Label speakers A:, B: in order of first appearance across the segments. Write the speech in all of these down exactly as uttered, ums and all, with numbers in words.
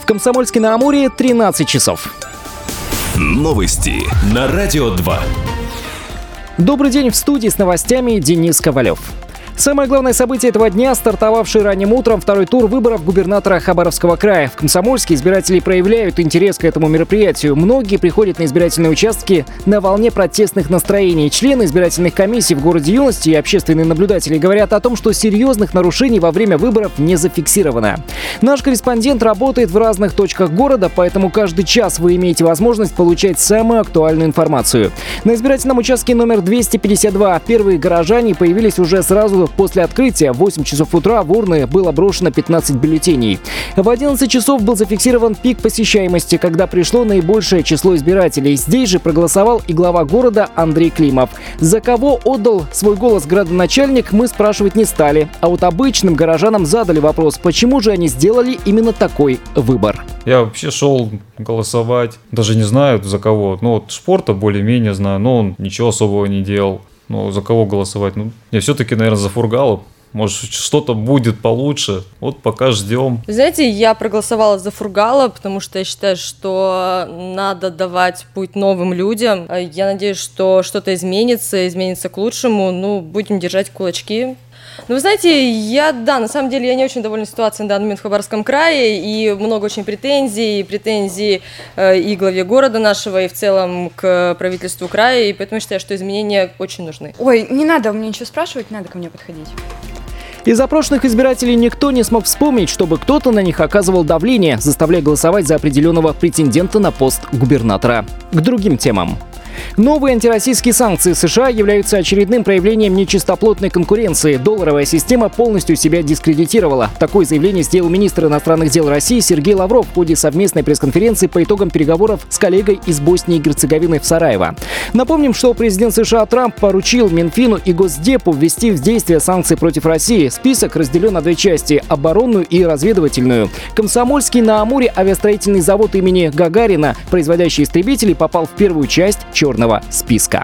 A: В Комсомольске-на-Амуре тринадцать часов.
B: Новости на Радио два.
A: Добрый день, в студии с новостями Денис Ковалев. Самое главное событие этого дня — стартовавший ранним утром второй тур выборов губернатора Хабаровского края. В Комсомольске избиратели проявляют интерес к этому мероприятию. Многие приходят на избирательные участки на волне протестных настроений. Члены избирательных комиссий в городе Юности и общественные наблюдатели говорят о том, что серьезных нарушений во время выборов не зафиксировано. Наш корреспондент работает в разных точках города, поэтому каждый час вы имеете возможность получать самую актуальную информацию. На избирательном участке номер двести пятьдесят два первые горожане появились уже сразу после открытия. В восемь часов утра в урны было брошено пятнадцать бюллетеней. В одиннадцать часов был зафиксирован пик посещаемости, когда пришло наибольшее число избирателей. Здесь же проголосовал и глава города Андрей Климов. За кого отдал свой голос градоначальник, мы спрашивать не стали. А вот обычным горожанам задали вопрос, почему же они сделали именно такой выбор.
C: Я вообще шел голосовать, даже не знаю за кого. Ну вот Шпорта более-менее знаю, но он ничего особого не делал. Ну, за кого голосовать? Ну, я все-таки, наверное, за Фургала. Может, что-то будет получше. Вот пока ждем.
D: Знаете, я проголосовала за Фургала, потому что я считаю, что надо давать путь новым людям. Я надеюсь, что что-то изменится, изменится к лучшему. Ну, будем держать кулачки. Ну, вы знаете, я, да, на самом деле, я не очень довольна ситуацией на данный момент в Хабаровском крае, и много очень претензий, претензий э, и главе города нашего, и в целом к правительству края, и поэтому я считаю, что изменения очень нужны.
E: Ой, не надо мне ничего спрашивать, не надо ко мне подходить.
A: Из опрошенных избирателей никто не смог вспомнить, чтобы кто-то на них оказывал давление, заставляя голосовать за определенного претендента на пост губернатора. К другим темам. Новые антироссийские санкции США являются очередным проявлением нечистоплотной конкуренции. Долларовая система полностью себя дискредитировала. Такое заявление сделал министр иностранных дел России Сергей Лавров в ходе совместной пресс-конференции по итогам переговоров с коллегой из Боснии и Герцеговины в Сараево. Напомним, что президент США Трамп поручил Минфину и Госдепу ввести в действие санкции против России. Список разделен на две части – оборонную и разведывательную. Комсомольский-на-Амуре авиастроительный завод имени Гагарина, производящий истребители, попал в первую часть черного списка.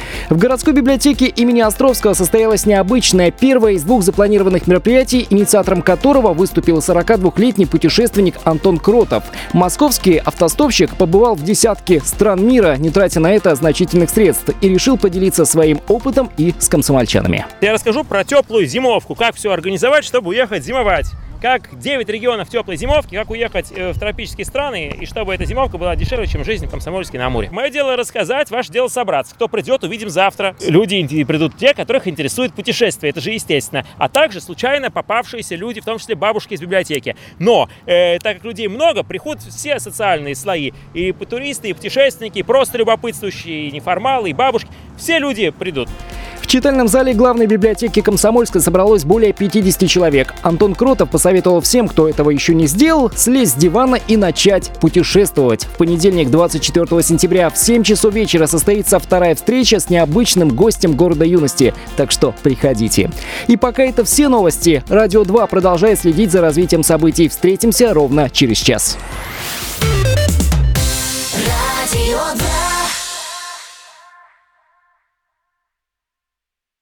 A: В городской библиотеке имени Островского состоялось необычное первое из двух запланированных мероприятий, инициатором которого выступил сорокадвухлетний путешественник Антон Кротов. Московский автостопщик побывал в десятке стран мира, не тратя на это значительных средств, и решил поделиться своим опытом и с комсомольчанами.
F: Я расскажу про теплую зимовку, как все организовать, чтобы уехать зимовать. Как девять регионов теплой зимовки, как уехать в тропические страны, и чтобы эта зимовка была дешевле, чем жизнь в Комсомольске-на-Амуре. Мое дело рассказать, ваше дело собраться. Кто придет, увидим завтра. Люди придут те, которых интересует путешествие, это же естественно. А также случайно попавшиеся люди, в том числе бабушки из библиотеки. Но, э, так как людей много, приходят все социальные слои. И туристы, и путешественники, и просто любопытствующие, и неформалы, и бабушки. Все люди придут.
A: В читальном зале главной библиотеки Комсомольска собралось более пятидесяти человек. Антон Кротов посоветовал всем, кто этого еще не сделал, слезть с дивана и начать путешествовать. В понедельник, двадцать четвёртого сентября в семь часов вечера состоится вторая встреча с необычным гостем города Юности. Так что приходите. И пока это все новости. Радио два продолжает следить за развитием событий. Встретимся ровно через час.
G: Радио два.